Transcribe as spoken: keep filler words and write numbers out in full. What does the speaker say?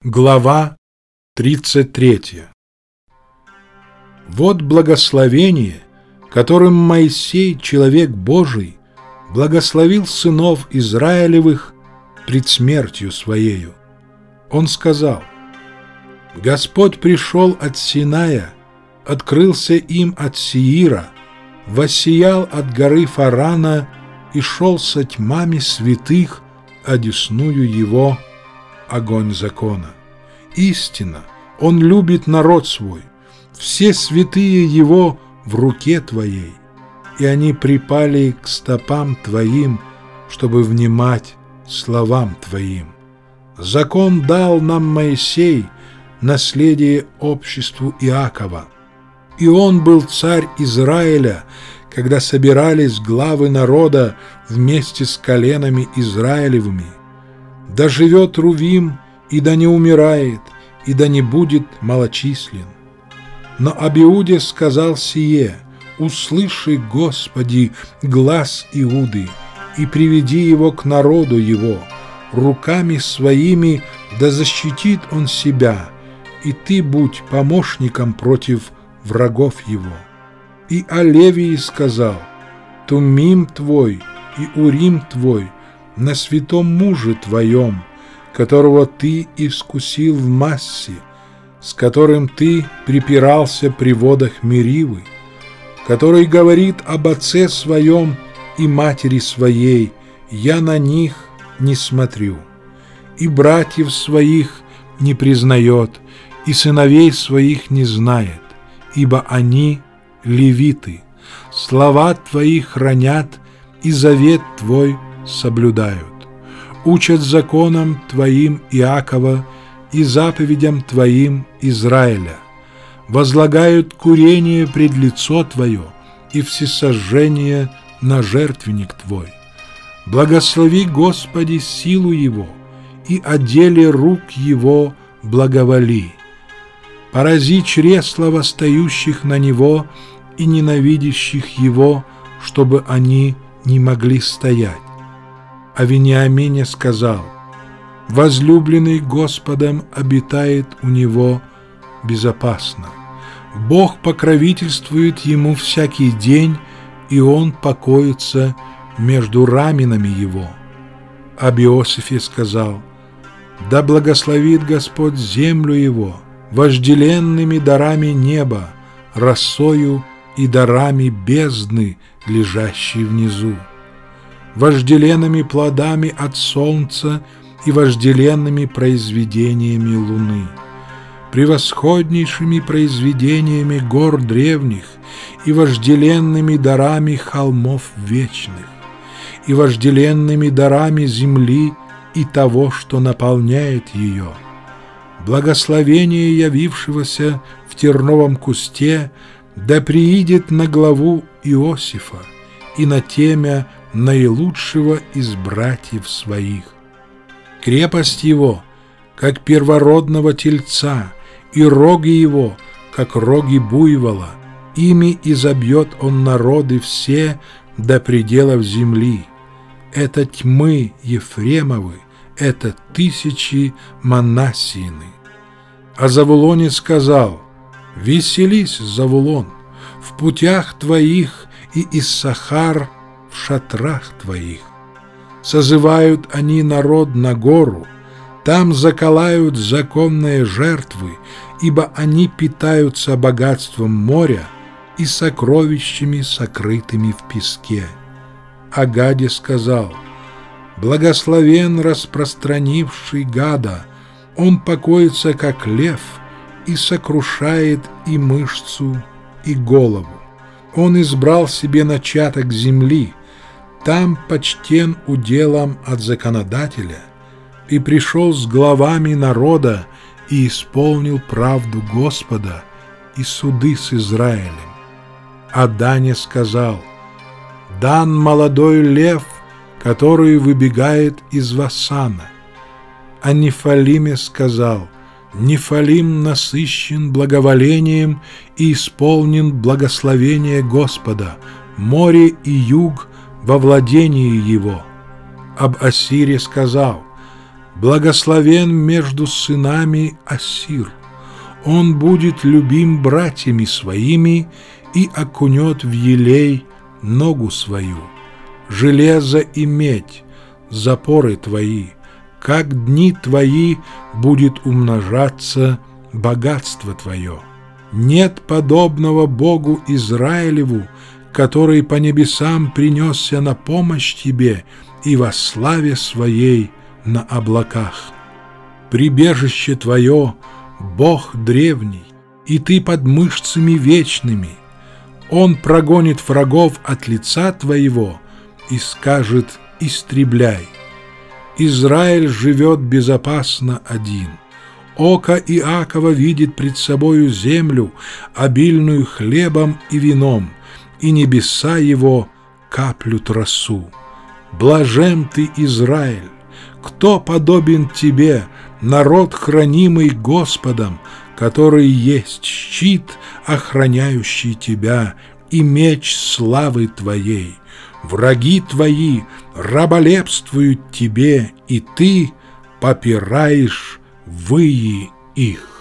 Глава тридцать третья. Вот благословение, которым Моисей, человек Божий, благословил сынов Израилевых пред смертью своею. Он сказал: «Господь пришел от Синая, открылся им от Сеира, воссиял от горы Фарана и шел со тьмами святых, одесную его огонь закона. Истинно, Он любит народ свой, все святые Его в руке Твоей, и они припали к стопам Твоим, чтобы внимать словам Твоим. Закон дал нам Моисей, наследие обществу Иакова, и он был царь Израиля, когда собирались главы народа вместе с коленами Израилевыми. Да живет Рувим, и да не умирает, и да не будет малочислен. Но об Иуде сказал сие: услыши, Господи, глас Иуды, и приведи его к народу его, руками своими да защитит он себя, и ты будь помощником против врагов его. И о Левии сказал: Тумим твой и Урим твой на святом муже твоем, которого ты искусил в массе, с которым ты припирался при водах Меривы, который говорит об отце своем и матери своей: я на них не смотрю, и братьев своих не признает, и сыновей своих не знает, ибо они левиты, слова твои хранят и завет твой соблюдают, учат законам твоим Иакова и заповедям твоим Израиля, возлагают курение пред лицо твое и всесожжение на жертвенник твой. Благослови, Господи, силу его, и о деле рук его благоволи. Порази чресла восстающих на него и ненавидящих его, чтобы они не могли стоять. О Вениамине сказал: возлюбленный Господом обитает у него безопасно. Бог покровительствует ему всякий день, и он покоится между раменами его. Об Иосифе сказал: да благословит Господь землю его вожделенными дарами неба, росою и дарами бездны, лежащей внизу, вожделенными плодами от солнца и вожделенными произведениями луны, превосходнейшими произведениями гор древних и вожделенными дарами холмов вечных, и вожделенными дарами земли и того, что наполняет ее. Благословение явившегося в терновом кусте да приидет на главу Иосифа и на темя наилучшего из братьев своих. Крепость его, как первородного тельца, и роги его, как роги буйвола, ими изобьет он народы все до пределов земли. Это тьмы Ефремовы, это тысячи Манассины. А Завулоне сказал: веселись, Завулон, в путях твоих, и Иссахар в шатрах твоих. Созывают они народ на гору, там заколают законные жертвы, ибо они питаются богатством моря и сокровищами, сокрытыми в песке. А Гаде сказал: благословен распространивший Гада, он покоится, как лев, и сокрушает и мышцу, и голову. Он избрал себе начаток земли, там почтен уделом от законодателя, и пришел с главами народа и исполнил правду Господа и суды с Израилем. А Дане сказал: дан молодой лев, который выбегает из Васана. А Нефалиме сказал: Нефалим насыщен благоволением и исполнен благословение Господа, море и юг во владении его. Об Ассире сказал: Благословен между сынами Ассир. Он будет любим братьями своими и окунет в елей ногу свою. Железо и медь, запоры твои, как дни твои будет умножаться богатство твое. Нет подобного Богу Израилеву, который по небесам принесся на помощь тебе и во славе своей на облаках. Прибежище твое — Бог древний, и ты под мышцами вечными. Он прогонит врагов от лица твоего и скажет: истребляй. Израиль живет безопасно один. Око Иакова видит пред собою землю, обильную хлебом и вином, и небеса его каплют росу. Блажен ты, Израиль! Кто подобен тебе, народ, хранимый Господом, который есть щит, охраняющий тебя, и меч славы твоей? Враги твои раболепствуют тебе, и ты попираешь выи их.